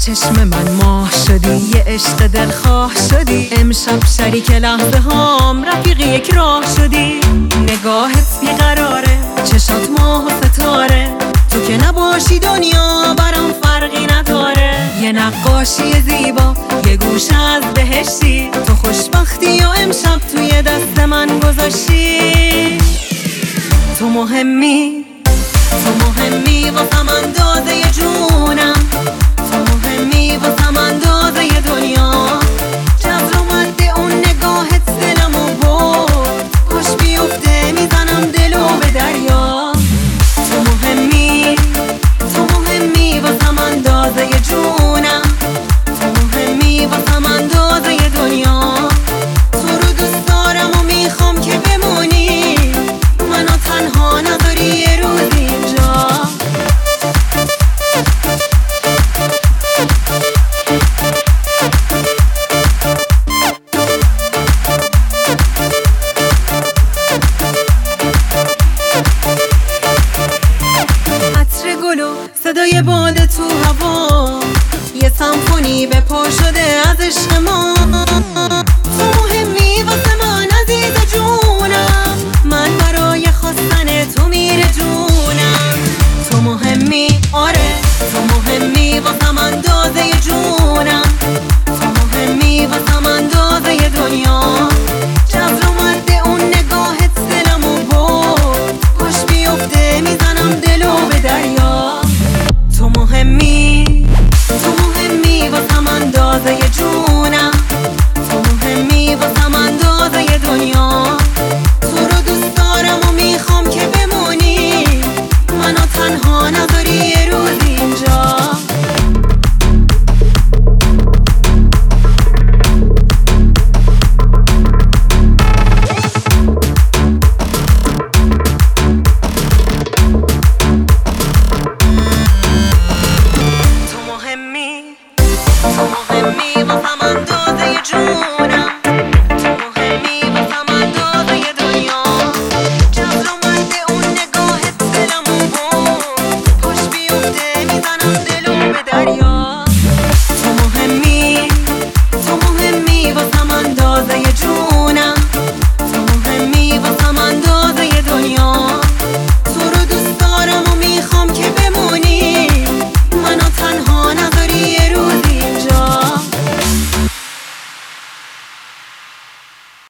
چشم من ماه شدی، یه عشق دلخواه شدی. امشب شریک لحظه هام، رفیق یک راه شدی. نگاهت بیقراره، چشات ماه و ستاره. تو که نباشی دنیا برام فرقی نداره. یه نقاشی زیبا، یه گوشه از بهشتی. تو خوشبختی و امشب توی دست من گذاشتی. تو مهمی، تو مهمی واسم اندازه جونم. تو مهمی واسم اندازه دنیا. جبر اومده اون نگاهت دلمو برد. پاش بیفته میزنم دلو به دریا. تو مهمی، تو مهمی واسم اندازه جونم. تو مهمی واسم اندازه دنیا. تو رو دوست دارم و میخوام که بمونی. منو تنها نذاری یه روز اینجا. عطر گل و صدای باد تو هوا، یه سمفونی به پا شده از عشق ما. تو مهمی واسه من عزیز جونم. من برای خواستن تو میره جونم. تو مهمی، آره تو مهمی واسم اندازه جونم. تو مهمی واسم اندازه دنیا. جبر اومده اون نگاهت دلمو برد. پاش بیفته میزنم دلو به دریا. تو مهمی، تو مهمی واسم اندازه جونم. تو مهمی واسم اندازه دنیا. تو رو دوست دارم و میخوام که بمونی. منو تنها نذاری یه روز اینجا. تو مهمی، تو مهمی واسم اندازه جون.